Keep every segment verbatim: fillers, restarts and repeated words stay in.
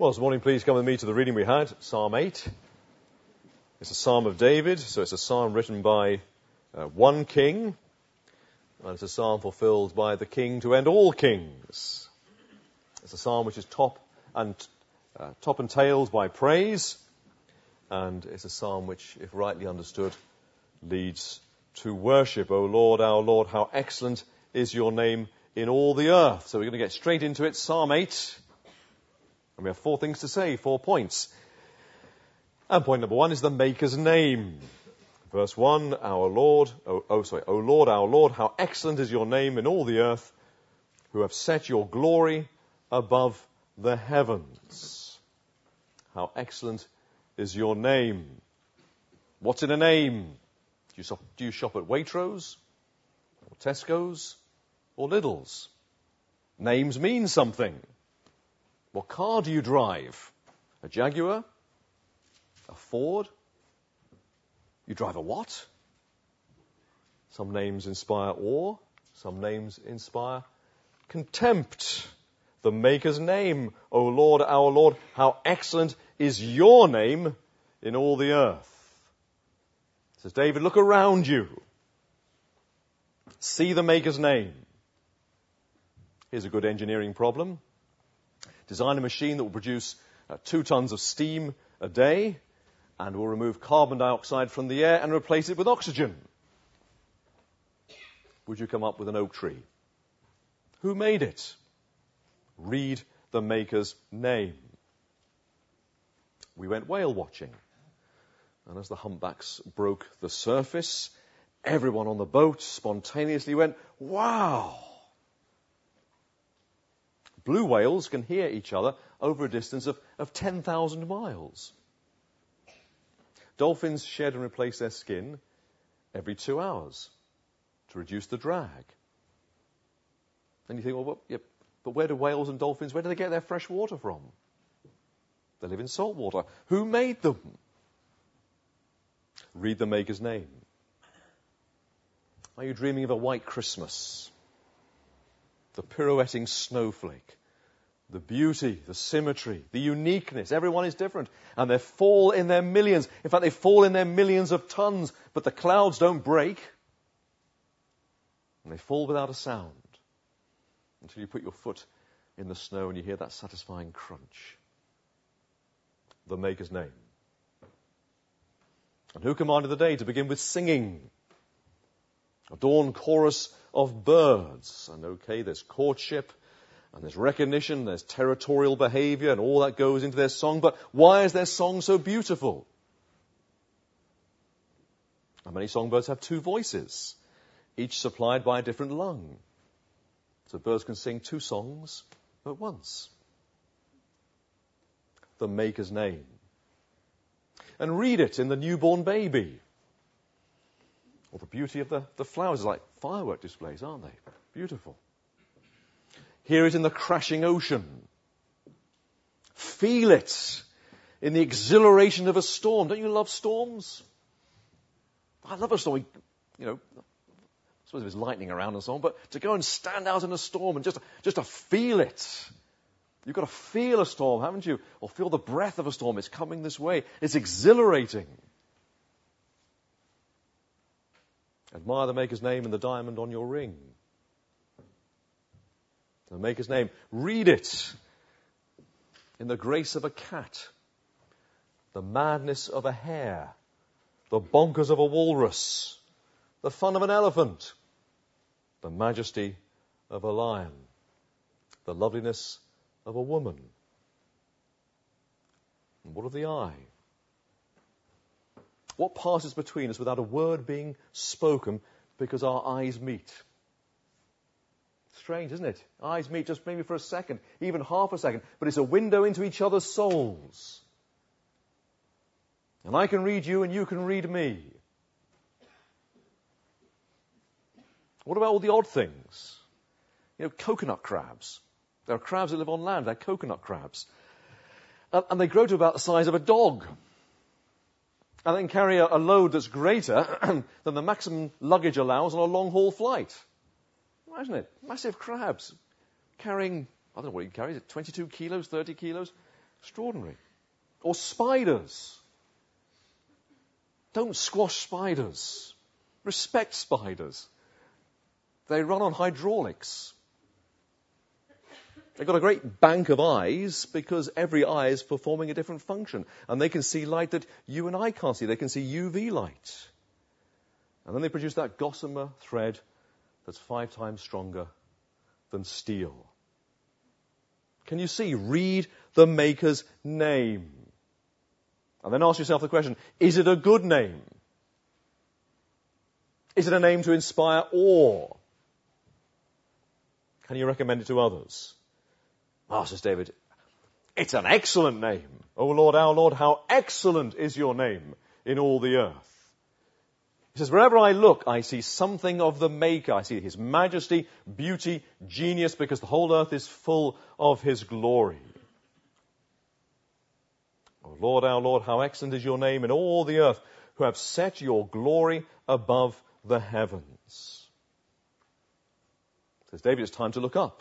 Well, this morning, please come with me to the reading we had, Psalm eight. It's a psalm of David, so it's a psalm written by uh, one king, and it's a psalm fulfilled by the king to end all kings. It's a psalm which is top and uh, top and tailed by praise, and it's a psalm which, if rightly understood, leads to worship. O Lord, our Lord, how excellent is your name in all the earth. So we're going to get straight into it, Psalm eight. And we have four things to say, four points. And point number one is the Maker's name. Verse one, our Lord, oh, oh sorry, O Lord, our Lord, how excellent is your name in all the earth, who have set your glory above the heavens. How excellent is your name. What's in a name? Do you shop, do you shop at Waitrose, or Tesco's, or Lidl's? Names mean something. What car do you drive? A Jaguar? A Ford? You drive a what? Some names inspire awe. Some names inspire contempt. The Maker's name, O Lord, our Lord, how excellent is your name in all the earth. Says David, look around you. See the Maker's name. Here's a good engineering problem. Design a machine that will produce uh, two tons of steam a day and will remove carbon dioxide from the air and replace it with oxygen. Would you come up with an oak tree? Who made it? Read the Maker's name. We went whale watching, and as the humpbacks broke the surface, everyone on the boat spontaneously went, wow! Blue whales can hear each other over a distance of, of ten thousand miles. Dolphins shed and replace their skin every two hours to reduce the drag. And you think, well, what, yeah, but where do whales and dolphins, where do they get their fresh water from? They live in salt water. Who made them? Read the Maker's name. Are you dreaming of a white Christmas? The pirouetting snowflake, the beauty, the symmetry, the uniqueness. Everyone is different. And they fall in their millions. In fact, they fall in their millions of tons. But the clouds don't break. And they fall without a sound until you put your foot in the snow and you hear that satisfying crunch. The Maker's name. And who commanded the day to begin with singing? A dawn chorus of birds. And okay, there's courtship, and there's recognition, there's territorial behavior, and all that goes into their song. But why is their song so beautiful? And many songbirds have two voices, each supplied by a different lung. So birds can sing two songs at once. The Maker's name. And read it in the newborn baby. Or the beauty of the, the flowers, like firework displays, aren't they? Beautiful. Hear it in the crashing ocean. Feel it in the exhilaration of a storm. Don't you love storms? I love a storm. You know, I suppose there's lightning around and so on, but to go and stand out in a storm and just, just to feel it. You've got to feel a storm, haven't you? Or feel the breath of a storm. It's coming this way. It's exhilarating. Admire the Maker's name and the diamond on your ring. The Maker's name. Read it in the grace of a cat, the madness of a hare, the bonkers of a walrus, the fun of an elephant, the majesty of a lion, the loveliness of a woman. And what of the eye? What passes between us without a word being spoken because our eyes meet? Strange, isn't it? Eyes meet just maybe for a second, even half a second, but it's a window into each other's souls. And I can read you and you can read me. What about all the odd things? You know, coconut crabs. There are crabs that live on land. They're coconut crabs. And they grow to about the size of a dog. And then carry a, a load that's greater than the maximum luggage allows on a long-haul flight. Imagine it. Massive crabs carrying, I don't know what he carries, twenty-two kilos, thirty kilos. Extraordinary. Or spiders. Don't squash spiders. Respect spiders. They run on hydraulics. They've got a great bank of eyes because every eye is performing a different function. And they can see light that you and I can't see. They can see U V light. And then they produce that gossamer thread that's five times stronger than steel. Can you see? Read the Maker's name. And then ask yourself the question, is it a good name? Is it a name to inspire awe? Can you recommend it to others? Ah, says David, it's an excellent name. O Lord, our Lord, how excellent is your name in all the earth. He says, wherever I look, I see something of the Maker. I see his majesty, beauty, genius, because the whole earth is full of his glory. O Lord, our Lord, how excellent is your name in all the earth, who have set your glory above the heavens. Says David, it's time to look up.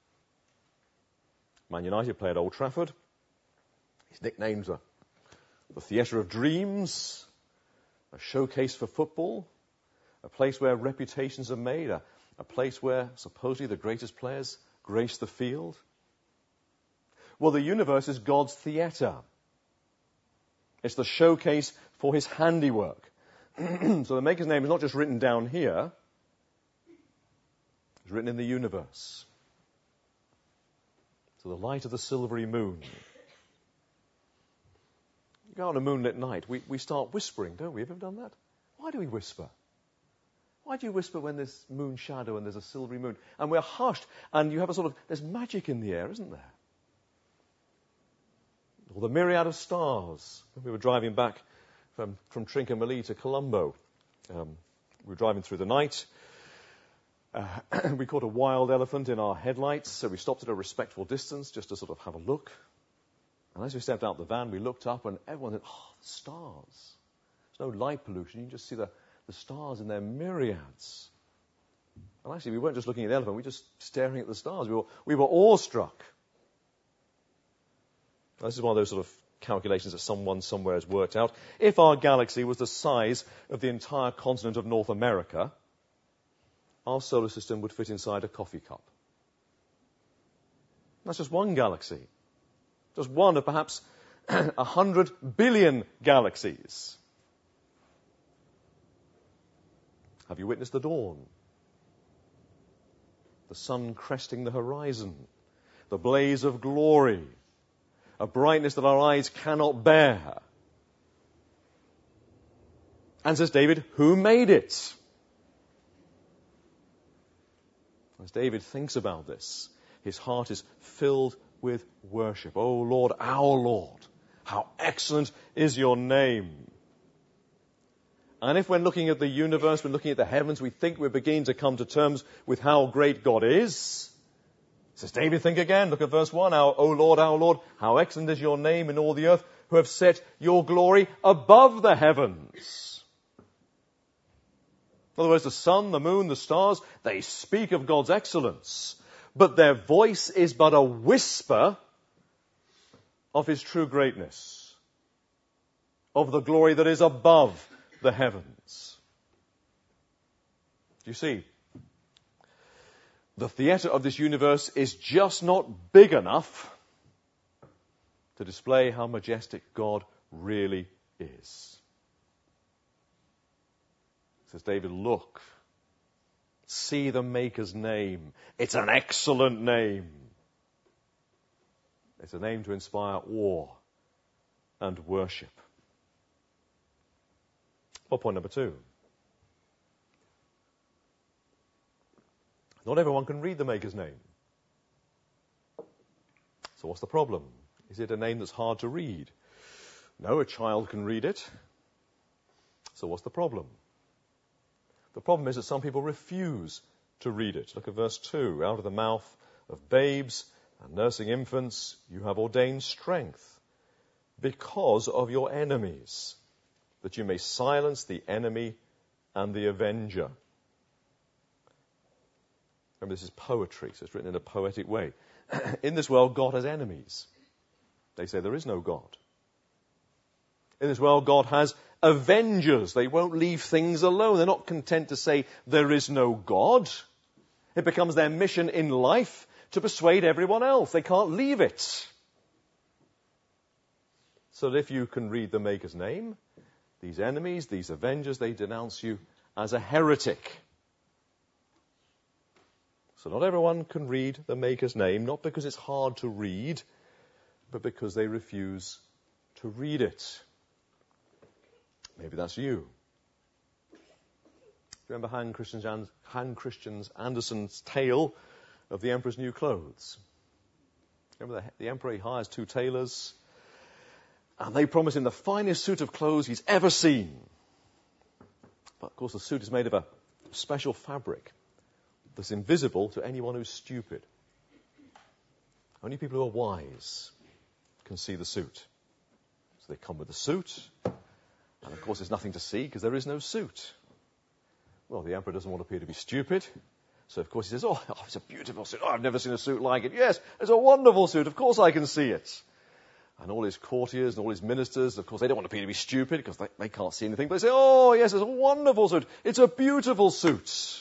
Man United play at Old Trafford. His nicknames are the Theatre of Dreams, a showcase for football, a place where reputations are made, a, a place where supposedly the greatest players grace the field. Well, the universe is God's theatre. It's the showcase for his handiwork. So the Maker's name is not just written down here, it's written in the universe. To the light of the silvery moon. You go on a moonlit night, we, we start whispering, don't we? Have you ever done that? Why do we whisper? Why do you whisper when there's moon shadow and there's a silvery moon? And we're hushed, and you have a sort of, there's magic in the air, isn't there? Or the myriad of stars. We were driving back from, from Trincomalee to Colombo. Um, we were driving through the night. Uh, we caught a wild elephant in our headlights, so we stopped at a respectful distance just to sort of have a look. And as we stepped out the van, we looked up and everyone said, oh, the stars. There's no light pollution. You can just see the, the stars in their myriads. And actually, we weren't just looking at the elephant, we were just staring at the stars. We were, we were awestruck. This is one of those sort of calculations that someone somewhere has worked out. If our galaxy was the size of the entire continent of North America, our solar system would fit inside a coffee cup. That's just one galaxy. Just one of perhaps a hundred billion galaxies. Have you witnessed the dawn? The sun cresting the horizon. The blaze of glory. A brightness that our eyes cannot bear. And says David, who made it? As David thinks about this, his heart is filled with worship. Oh Lord, our Lord, how excellent is your name. And if when looking at the universe, when looking at the heavens, we think we're beginning to come to terms with how great God is, says David, think again. Look at verse one. Our, O Lord, our Lord, how excellent is your name in all the earth, who have set your glory above the heavens. In other words, the sun, the moon, the stars, they speak of God's excellence. But their voice is but a whisper of his true greatness, of the glory that is above the heavens. Do you see? The theatre of this universe is just not big enough to display how majestic God really is. Says David, look, see the Maker's name. It's an excellent name. It's a name to inspire awe and worship. Well, point number two. Not everyone can read the Maker's name. So what's the problem? Is it a name that's hard to read? No, a child can read it. So what's the problem? The problem is that some people refuse to read it. Look at verse two. Out of the mouth of babes and nursing infants you have ordained strength because of your enemies, that you may silence the enemy and the avenger. Remember, this is poetry, so it's written in a poetic way. In this world, God has enemies. They say there is no God. In this world, God has avengers. They won't leave things alone. They're not content to say there is no God. It becomes their mission in life to persuade everyone else. They can't leave it. So that if you can read the Maker's name, these enemies, these avengers, they denounce you as a heretic. So not everyone can read the Maker's name, not because it's hard to read, but because they refuse to read it. Maybe that's you. Remember Hans Christian, Hans Christian Andersen's tale of the Emperor's New Clothes? Remember the, the Emperor, he hires two tailors, and they promise him the finest suit of clothes he's ever seen. But of course the suit is made of a special fabric that's invisible to anyone who's stupid. Only people who are wise can see the suit. So they come with the suit, and of course there's nothing to see because there is no suit. Well, the Emperor doesn't want to appear to be stupid, so of course he says, oh, oh it's a beautiful suit. Oh, I've never seen a suit like it. Yes, it's a wonderful suit. Of course I can see it. And all his courtiers and all his ministers, of course, they don't want to appear to be stupid because they, they can't see anything. But they say, oh, yes, it's a wonderful suit. It's a beautiful suit.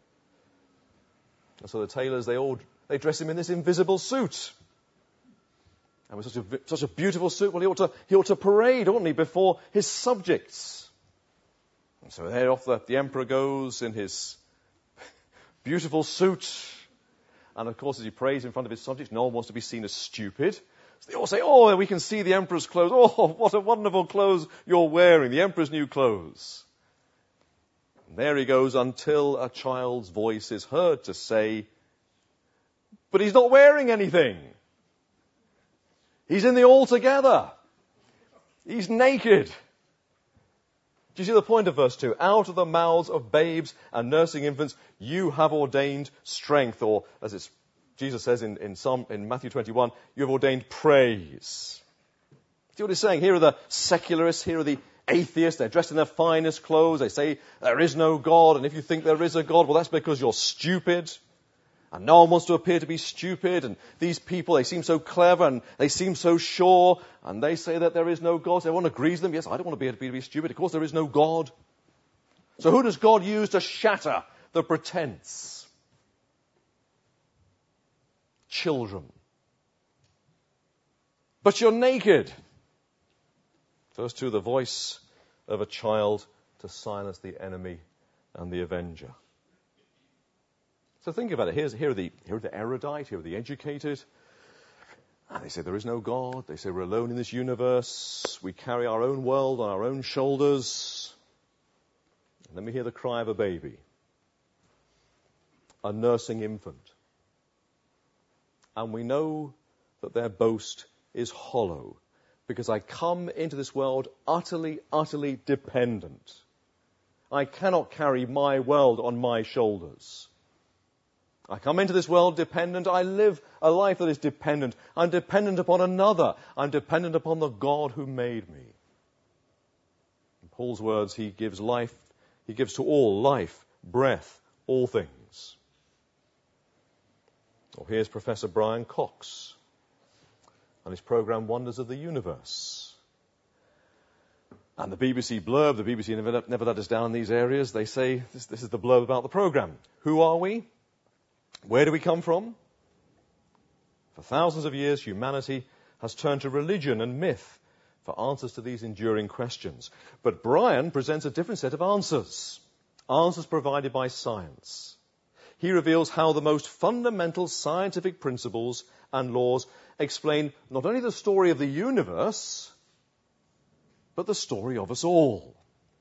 And so the tailors, they all they dress him in this invisible suit. And with such a, such a beautiful suit, well, he ought to, he ought to parade, oughtn't he, before his subjects. And so there off the, the emperor goes in his beautiful suit. And of course, as he prays in front of his subjects, no one wants to be seen as stupid. So they all say, oh, we can see the emperor's clothes. Oh, what a wonderful clothes you're wearing, the emperor's new clothes. And there he goes until a child's voice is heard to say, but he's not wearing anything. He's in the altogether. He's naked. Do you see the point of verse two? Out of the mouths of babes and nursing infants, you have ordained strength. Or, as it's, Jesus says in, in, Psalm, in Matthew twenty-one, you have ordained praise. See what he's saying? Here are the secularists, here are the atheists. They're dressed in their finest clothes. They say there is no God, and if you think there is a God, well, that's because you're stupid. And no one wants to appear to be stupid. And these people, they seem so clever and they seem so sure. And they say that there is no God. So everyone agrees with them. Yes, I don't want to be, to be stupid. Of course, there is no God. So who does God use to shatter the pretense? Children. But you're naked. Verse two, the voice of a child to silence the enemy and the avenger. So think about it. Here's, here, are the, here are the erudite, here are the educated. And they say there is no God. They say we're alone in this universe. We carry our own world on our own shoulders. And then we hear the cry of a baby, a nursing infant. And we know that their boast is hollow, because I come into this world utterly, utterly dependent. I cannot carry my world on my shoulders. I come into this world dependent. I live a life that is dependent. I'm dependent upon another. I'm dependent upon the God who made me. In Paul's words, he gives life, he gives to all life, breath, all things. Well, here's Professor Brian Cox and his program Wonders of the Universe. And the B B C blurb, the B B C never, never let us down in these areas. They say, this, this is the blurb about the program. Who are we? Where do we come from? For thousands of years, humanity has turned to religion and myth for answers to these enduring questions. But Brian presents a different set of answers. Answers provided by science. He reveals how the most fundamental scientific principles and laws explain not only the story of the universe, but the story of us all.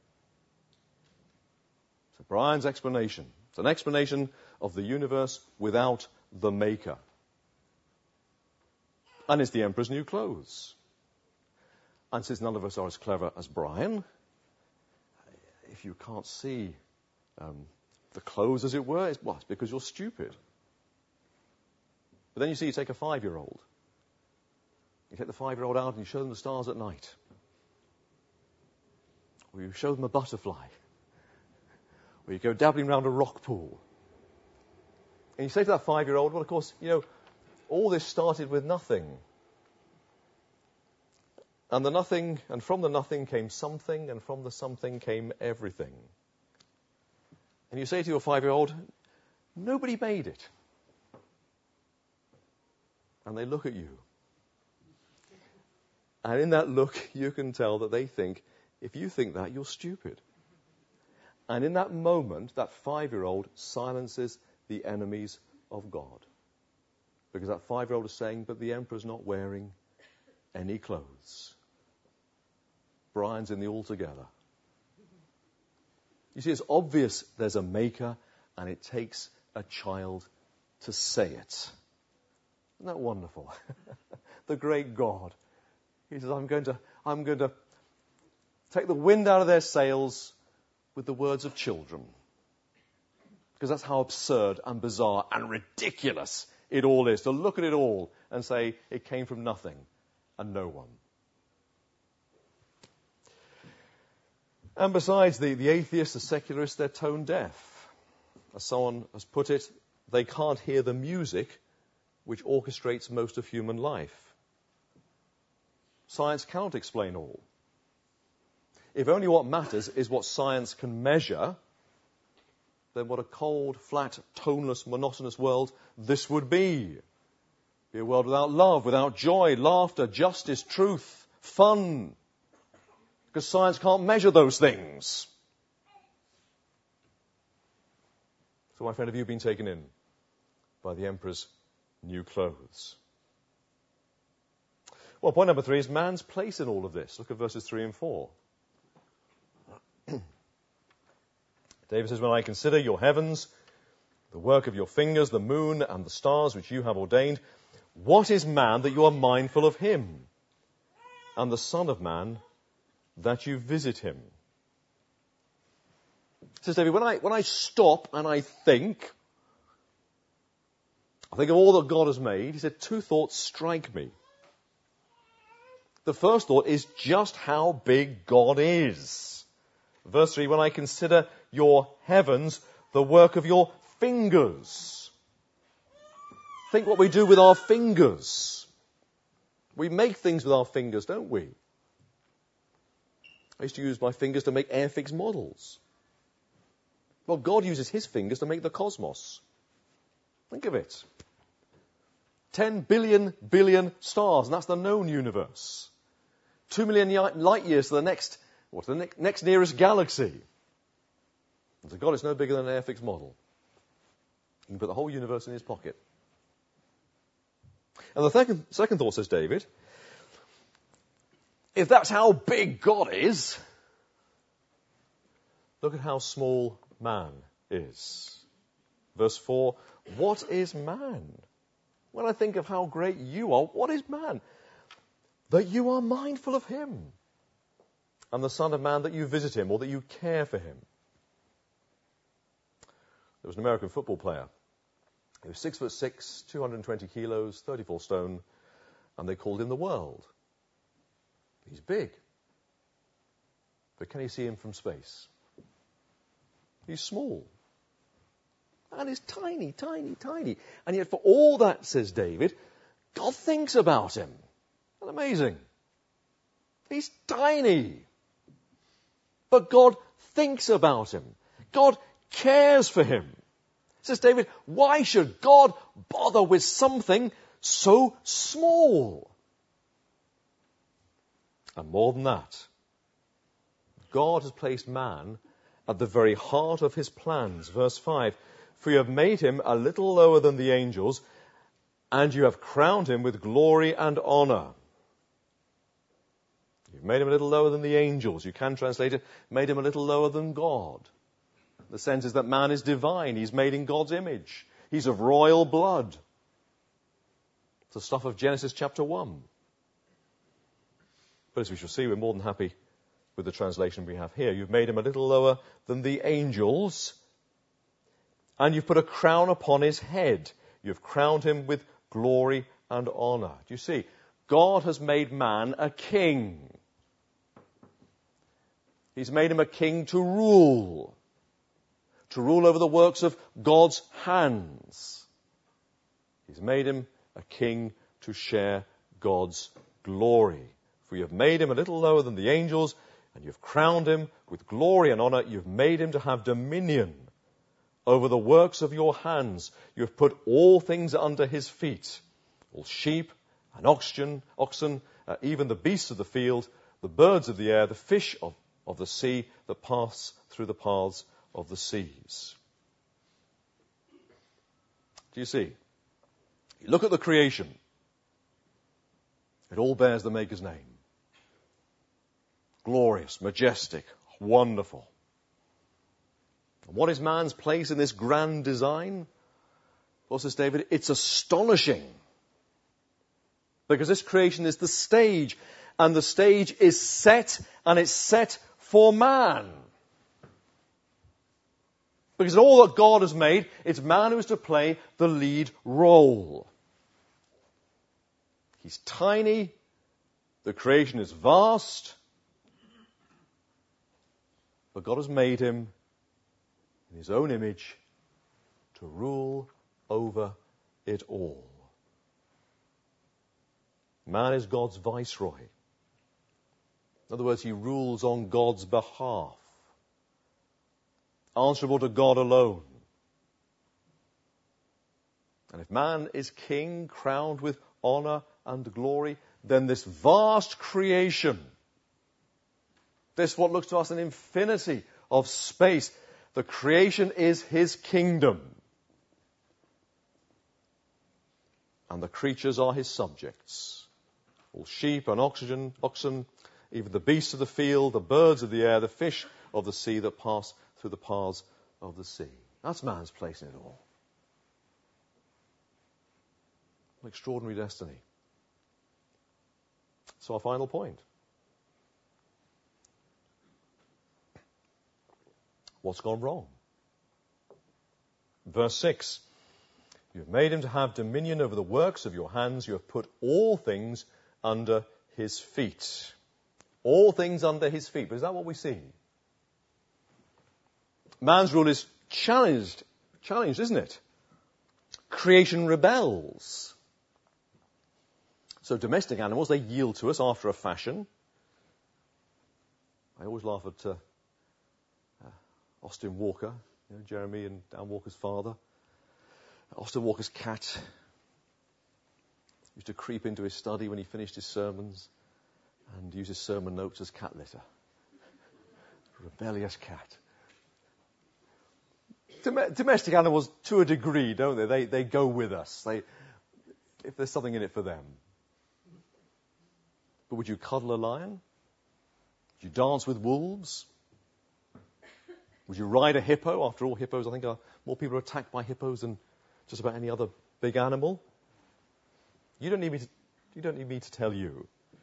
So Brian's explanation. It's an explanation of the universe without the maker. And it's the emperor's new clothes. And since none of us are as clever as Brian, if you can't see um, the clothes, as it were, it's, well, it's because you're stupid. But then you see, you take a five-year-old. You take the five-year-old out and you show them the stars at night. Or you show them a butterfly. Or you go dabbling around a rock pool. And you say to that five-year-old, well, of course, you know, all this started with nothing. And the nothing, and from the nothing came something, and from the something came everything. And you say to your five-year-old, nobody made it. And they look at you. And in that look, you can tell that they think, if you think that, you're stupid. And in that moment, that five-year-old silences the enemies of God. Because that five-year-old is saying, but the emperor's not wearing any clothes. Brian's in the altogether. You see, it's obvious there's a maker, and it takes a child to say it. Isn't that wonderful? The great God. He says, I'm going to, I'm going to take the wind out of their sails with the words of children. Because that's how absurd and bizarre and ridiculous it all is. To look at it all and say it came from nothing and no one. And besides, the, the atheists, the secularists, they're tone deaf. As someone has put it, they can't hear the music which orchestrates most of human life. Science cannot explain all. If only what matters is what science can measure, then what a cold, flat, toneless, monotonous world this would be. Be a world without love, without joy, laughter, justice, truth, fun. Because science can't measure those things. So, my friend, have you been taken in by the emperor's new clothes? Well, point number three is man's place in all of this. Look at verses three and four. David says, when I consider your heavens, the work of your fingers, the moon and the stars which you have ordained, what is man that you are mindful of him? And the son of man that you visit him? Says David, when I, when I stop and I think, I think of all that God has made, he said, two thoughts strike me. The first thought is just how big God is. Verse three, when I consider your heavens, the work of your fingers. Think what we do with our fingers. We make things with our fingers, don't we? I used to use my fingers to make Airfix models. Well, God uses his fingers to make the cosmos. Think of it. Ten billion billion stars, and that's the known universe. Two million light years to the next, what, the ne- next nearest galaxy. And so God is no bigger than an Airfix model. He can put the whole universe in his pocket. And the second, second thought, says David, if that's how big God is, look at how small man is. Verse four, what is man? When I think of how great you are, what is man? That you are mindful of him. And the Son of Man that you visit him, or that you care for him. There was an American football player. He was six foot six, two hundred twenty kilos, thirty-four stone, and they called him the World. He's big. But can you see him from space? He's small. And he's tiny, tiny, tiny. And yet for all that, says David, God thinks about him. Isn't that amazing? He's tiny. But God thinks about him. God cares for him. Says David, why should God bother with something so small? And more than that, God has placed man at the very heart of his plans. Verse five, for you have made him a little lower than the angels, and you have crowned him with glory and honor. You've made him a little lower than the angels. You can translate it, made him a little lower than God. The sense is that man is divine. He's made in God's image. He's of royal blood. It's the stuff of Genesis chapter one. But as we shall see, we're more than happy with the translation we have here. You've made him a little lower than the angels, and you've put a crown upon his head. You've crowned him with glory and honor. Do you see? God has made man a king. He's made him a king to rule. To rule over the works of God's hands. He's made him a king to share God's glory. For you have made him a little lower than the angels, and you have crowned him with glory and honor. You have made him to have dominion over the works of your hands. You have put all things under his feet, all sheep and oxen, oxen, uh, even the beasts of the field, the birds of the air, the fish of, of the sea that pass through the paths of the seas. Do you see? You look at the creation. It all bears the Maker's name. Glorious, majestic, wonderful. And what is man's place in this grand design? Well, says David, it's astonishing. Because this creation is the stage, and the stage is set, and it's set for man. Because all that God has made, it's man who is to play the lead role. He's tiny, the creation is vast, but God has made him in his own image to rule over it all. Man is God's viceroy. In other words, he rules on God's behalf, answerable to God alone. And if man is king, crowned with honor and glory, then this vast creation, this what looks to us an infinity of space, the creation is his kingdom. And the creatures are his subjects. All sheep and oxen, oxen, even the beasts of the field, the birds of the air, the fish of the sea that pass through the paths of the sea. That's man's place in it all. An extraordinary destiny. So our final point. What's gone wrong? Verse six. You have made him to have dominion over the works of your hands. You have put all things under his feet. All things under his feet. But is that what we see? Man's rule is challenged. Challenged, isn't it? Creation rebels. So domestic animals, they yield to us after a fashion. I always laugh at uh, uh, Austin Walker, you know, Jeremy and Dan Walker's father. Austin Walker's cat used to creep into his study when he finished his sermons and use his sermon notes as cat litter. Rebellious cat. Dom- domestic animals, to a degree, don't they? They they go with us. They, if there's something in it for them. But would you cuddle a lion? Would you dance with wolves? Would you ride a hippo? After all, hippos, I think, are more people are attacked by hippos than just about any other big animal. You don't need me to, you don't need me to tell you.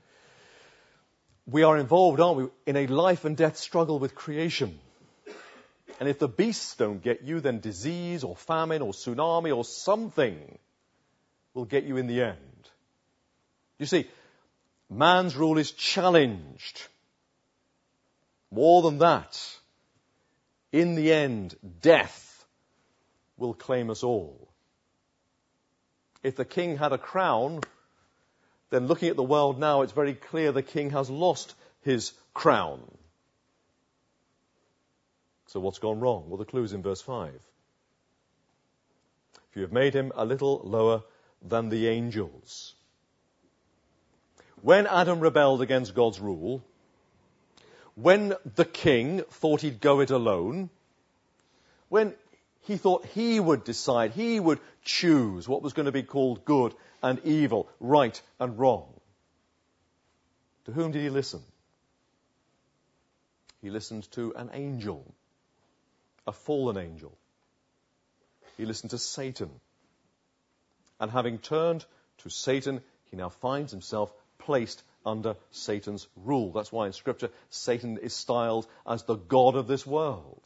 We are involved, aren't we, in a life and death struggle with creation. And if the beasts don't get you, then disease or famine or tsunami or something will get you in the end. You see, man's rule is challenged. More than that, in the end, death will claim us all. If the king had a crown, then looking at the world now, it's very clear the king has lost his crown. So what's gone wrong? Well, the clue's in verse five. For you have made him a little lower than the angels. When Adam rebelled against God's rule, when the king thought he'd go it alone, when he thought he would decide, he would choose what was going to be called good and evil, right and wrong, to whom did he listen? He listened to an angel, a fallen angel. He listened to Satan. And having turned to Satan, he now finds himself placed under Satan's rule. That's why in Scripture, Satan is styled as the god of this world.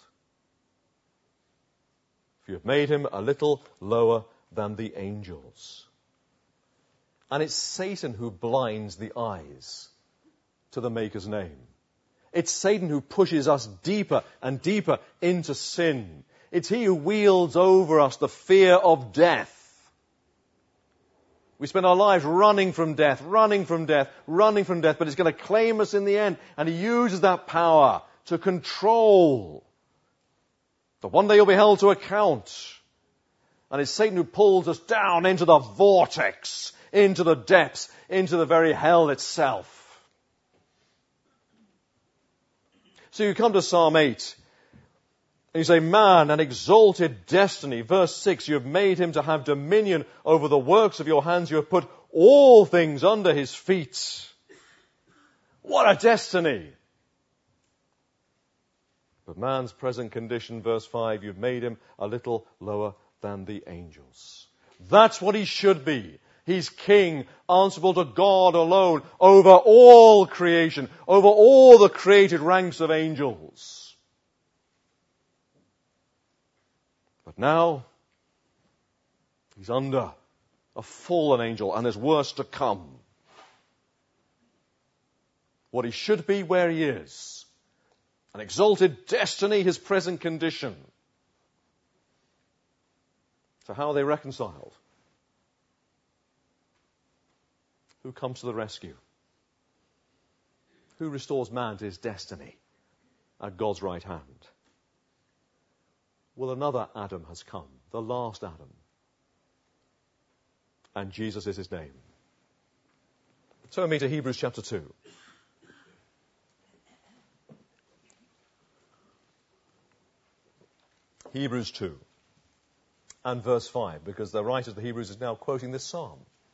For you have made him a little lower than the angels. And it's Satan who blinds the eyes to the Maker's name. It's Satan who pushes us deeper and deeper into sin. It's he who wields over us the fear of death. We spend our lives running from death, running from death, running from death, but it's going to claim us in the end. And he uses that power to control. But one day you'll be held to account. And it's Satan who pulls us down into the vortex, into the depths, into the very hell itself. So you come to Psalm eight, and you say, man, an exalted destiny. Verse six, you have made him to have dominion over the works of your hands. You have put all things under his feet. What a destiny! But man's present condition, verse five, you've made him a little lower than the angels. That's what he should be. He's king, answerable to God alone, over all creation, over all the created ranks of angels. But now, he's under a fallen angel, and there's worse to come. What he should be, where he is. An exalted destiny, his present condition. So how are they reconciled? Who comes to the rescue? Who restores man to his destiny at God's right hand? Well, another Adam has come, the last Adam. And Jesus is his name. Turn me to Hebrews chapter two. Hebrews two and verse five, because the writer of the Hebrews is now quoting this psalm.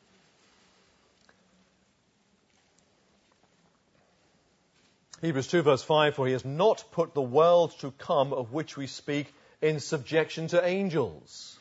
Hebrews two verse five, for he has not put the world to come of which we speak in subjection to angels.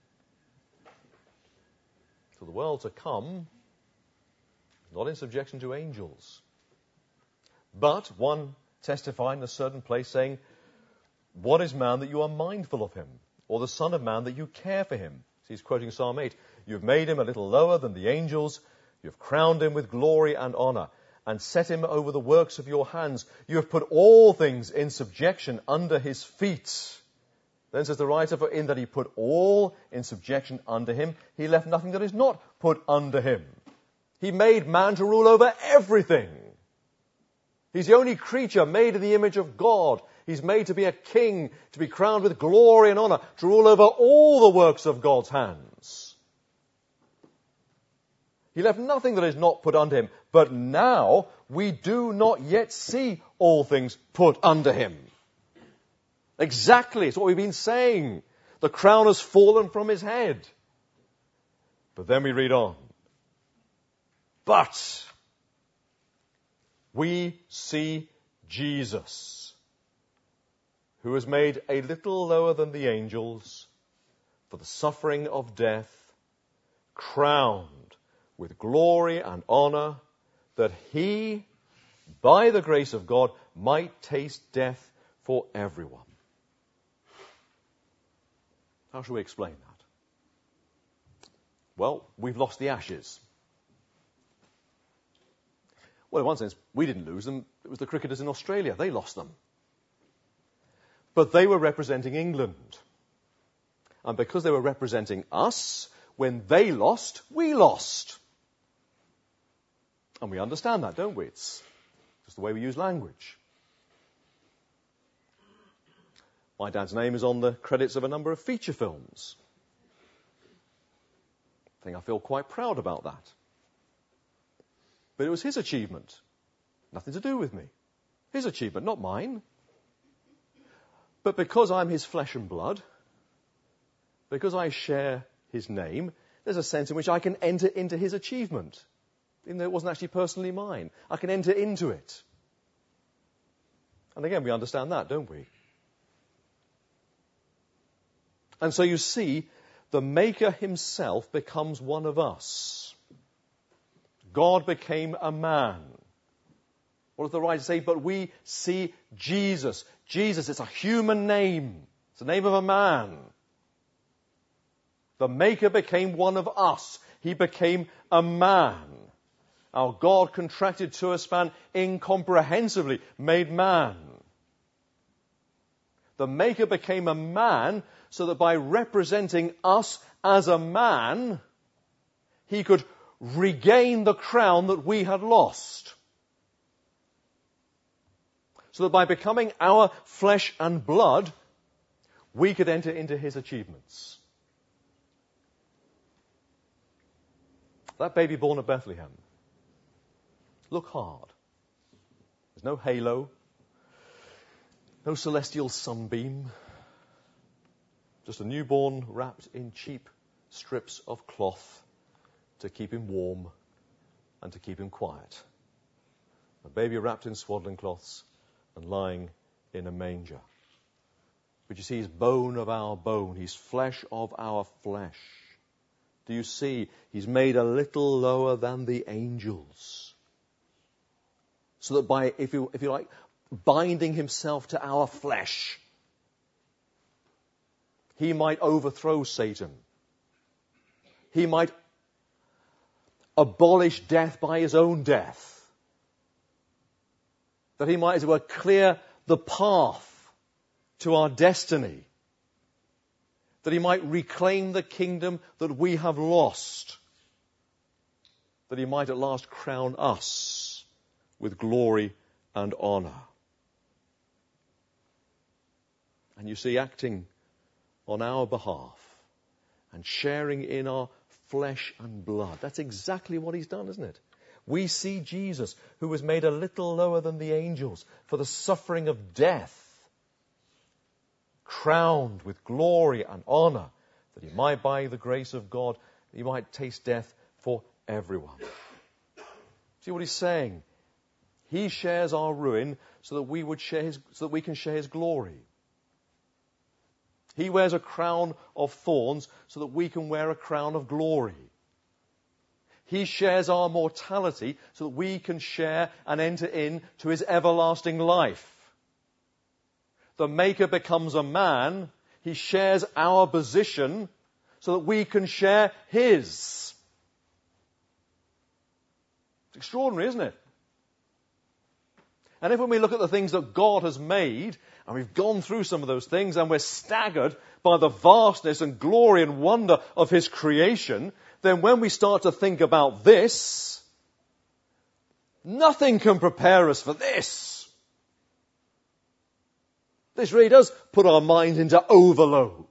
So the world to come, not in subjection to angels. But one testifying in a certain place saying, what is man that you are mindful of him? Or the son of man that you care for him? So he's quoting Psalm eight. You've made him a little lower than the angels. You've crowned him with glory and honor and set him over the works of your hands. You have put all things in subjection under his feet. Then says the writer, for in that he put all in subjection under him, he left nothing that is not put under him. He made man to rule over everything. He's the only creature made in the image of God. He's made to be a king, to be crowned with glory and honor, to rule over all the works of God's hands. He left nothing that is not put under him. But now we do not yet see all things put under him. Exactly, it's what we've been saying. The crown has fallen from his head. But then we read on. But we see Jesus, who was made a little lower than the angels for the suffering of death, crowned with glory and honor, that he, by the grace of God, might taste death for everyone. How shall we explain that? Well, we've lost the ashes. Well, in one sense, we didn't lose them. It was the cricketers in Australia. They lost them. But they were representing England. And because they were representing us, when they lost, we lost. And we understand that, don't we? It's just the way we use language. My dad's name is on the credits of a number of feature films. I think I feel quite proud about that. But it was his achievement. Nothing to do with me. His achievement, not mine. But because I'm his flesh and blood, because I share his name, there's a sense in which I can enter into his achievement. Even though it wasn't actually personally mine. I can enter into it. And again, we understand that, don't we? And so you see, the Maker himself becomes one of us. God became a man. What does the writer say? But we see Jesus. Jesus, it's a human name. It's the name of a man. The Maker became one of us. He became a man. Our God contracted to a span incomprehensibly, made man. The Maker became a man so that by representing us as a man, he could regain the crown that we had lost. So that by becoming our flesh and blood, we could enter into his achievements. That baby born at Bethlehem, look hard. There's no halo, no celestial sunbeam, just a newborn wrapped in cheap strips of cloth to keep him warm and to keep him quiet. A baby wrapped in swaddling cloths and lying in a manger. But you see, he's bone of our bone, he's flesh of our flesh. Do you see? He's made a little lower than the angels. So that by, if you, if you like, binding himself to our flesh, he might overthrow Satan. He might abolish death by his own death. That he might, as it were, clear the path to our destiny. That he might reclaim the kingdom that we have lost. That he might at last crown us with glory and honor. And you see, acting on our behalf and sharing in our flesh and blood. That's exactly what he's done, isn't it? We see Jesus, who was made a little lower than the angels for the suffering of death, crowned with glory and honor, that he might, by the grace of God, he might taste death for everyone. See what he's saying? He shares our ruin so that we would share his, so that we can share his glory. He wears a crown of thorns so that we can wear a crown of glory. He shares our mortality so that we can share and enter into his everlasting life. The Maker becomes a man. He shares our position so that we can share his. It's extraordinary, isn't it? And if when we look at the things that God has made, and we've gone through some of those things, and we're staggered by the vastness and glory and wonder of his creation, then when we start to think about this, nothing can prepare us for this. This really does put our minds into overload.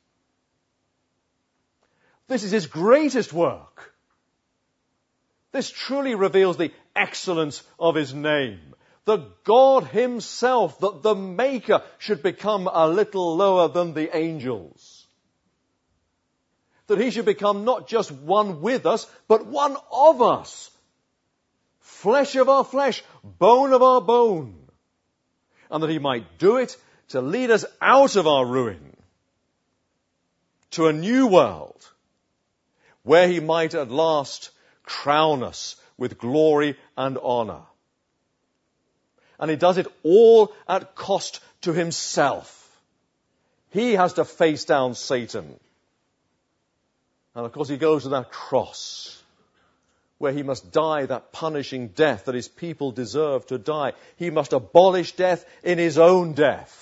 This is his greatest work. This truly reveals the excellence of his name. The God himself, that the Maker should become a little lower than the angels. That he should become not just one with us, but one of us. Flesh of our flesh, bone of our bone. And that he might do it to lead us out of our ruin to a new world where he might at last crown us with glory and honor. And he does it all at cost to himself. He has to face down Satan. And of course he goes to that cross where he must die that punishing death that his people deserve to die. He must abolish death in his own death.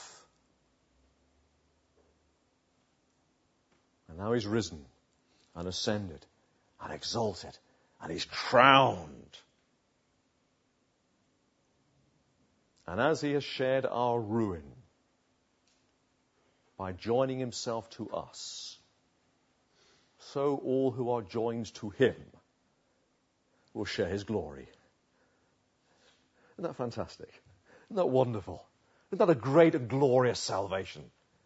And now he's risen and ascended and exalted and he's crowned. And as he has shared our ruin by joining himself to us, so all who are joined to him will share his glory. Isn't that fantastic? Isn't that wonderful? Isn't that a great and glorious salvation?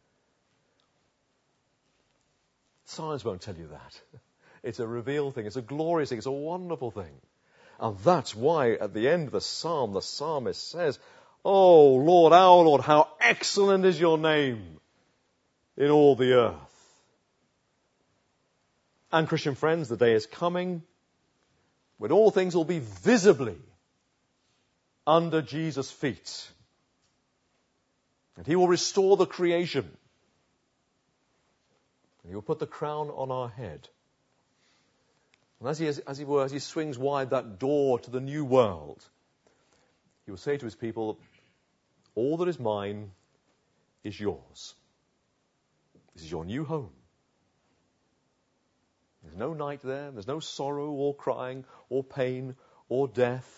Science won't tell you that. It's a revealed thing. It's a glorious thing. It's a wonderful thing. And that's why at the end of the psalm, the psalmist says, "Oh Lord, our Lord, how excellent is your name in all the earth." And Christian friends, the day is coming when all things will be visibly under Jesus' feet. And he will restore the creation. And he will put the crown on our head. And as he, as he were, as he swings wide that door to the new world, he will say to his people, "All that is mine is yours. This is your new home. There's no night there. There's no sorrow or crying or pain or death.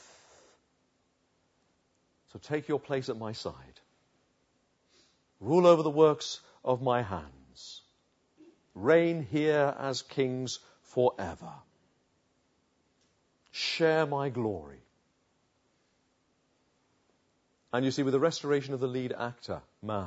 So take your place at my side. Rule over the works of my hands. Reign here as kings forever. Share my glory. And you see, with the restoration of the lead actor, man,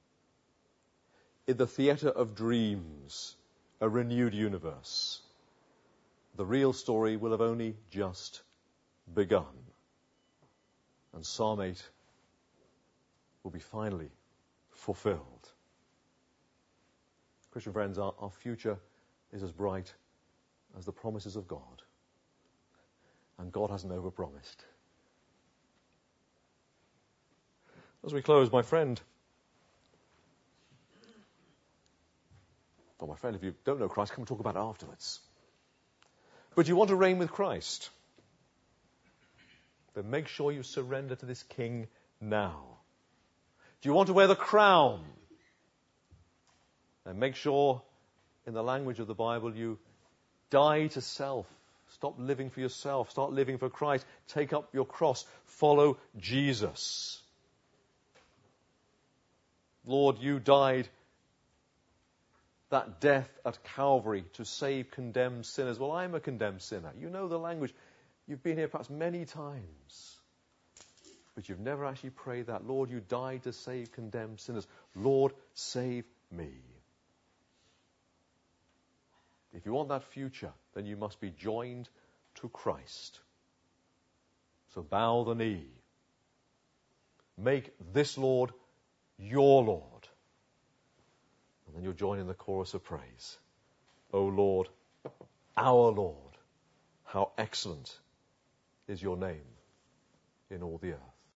in the theatre of dreams, a renewed universe, the real story will have only just begun. And Psalm eight will be finally fulfilled. Christian friends, our, our future is as bright as the promises of God. And God hasn't overpromised. As we close, my friend, well, my friend, if you don't know Christ, come and talk about it afterwards. But you want to reign with Christ, then make sure you surrender to this King now. Do you want to wear the crown? Then make sure, in the language of the Bible, you die to self. Stop living for yourself. Start living for Christ. Take up your cross. Follow Jesus. Lord, you died that death at Calvary to save condemned sinners. Well, I'm a condemned sinner. You know the language. You've been here perhaps many times, but you've never actually prayed that. Lord, you died to save condemned sinners. Lord, save me. If you want that future, then you must be joined to Christ. So bow the knee. Make this Lord your Lord. And then you'll join in the chorus of praise. O Lord, our Lord, how excellent is your name in all the earth.